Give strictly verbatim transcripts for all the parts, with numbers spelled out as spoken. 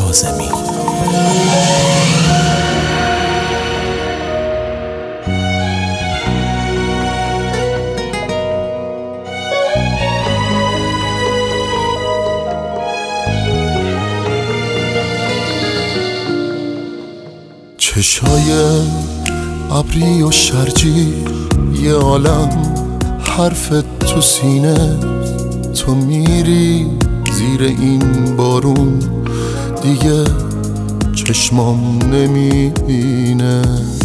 کاظمی. چشای ابری و شرجی یه عالم حرف تو سینه، تو میری زیر این بارون دیگه چشمام نمیبینه.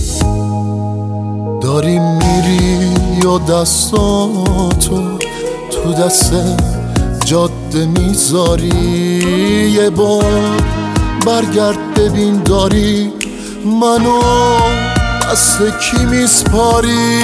داری میری یا دستاتو تو دست جاده میذاری، یه بار برگرد ببین داری منو دست کی میسپاری.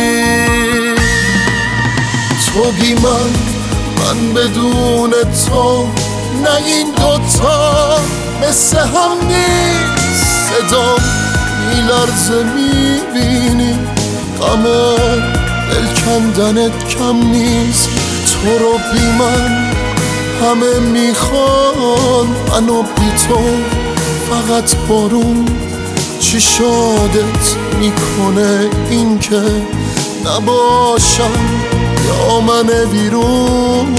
تو بی من، من بدون تو، نه این دوتا مثل هم نیست. صدام میلرزه میبینی غم دل کندنت کم نیست. تو رو بی من همه میخوان، منو بی تو فقط بارون. چی شادت میکنه این که نباشم یا من بیرون؟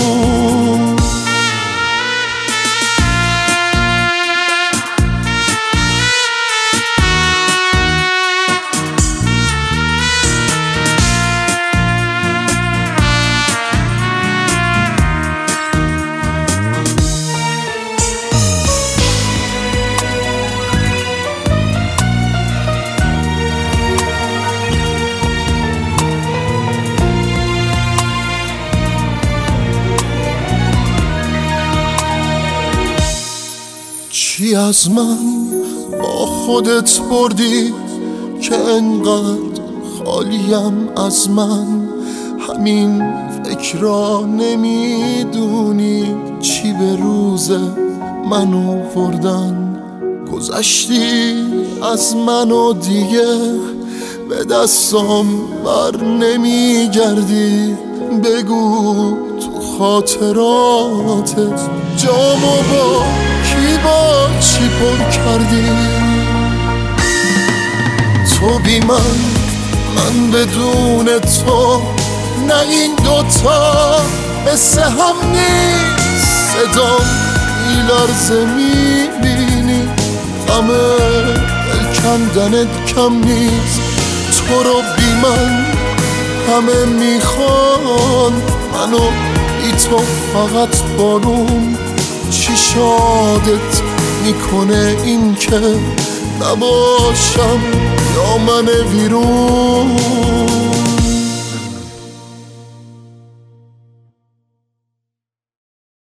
چی از من با خودت بردی که انقدر خالیم از من؟ همین فکرا نمیدونی چی به روز من آوردن. گذشتی از من و دیگه به دستام بر نمیگردی. بگو تو خاطراتت جامو با کی با چی پر کردی؟ تو بی من، من بدون تو، نه این دوتا مثل هم نیست. صدام میلرزه میبینی غم دل کندنت کم نیست. تو رو بی من همه میخوان، منو بی تو فقط بارون. چی شادت میکنه این که نباشم یا من بیرون؟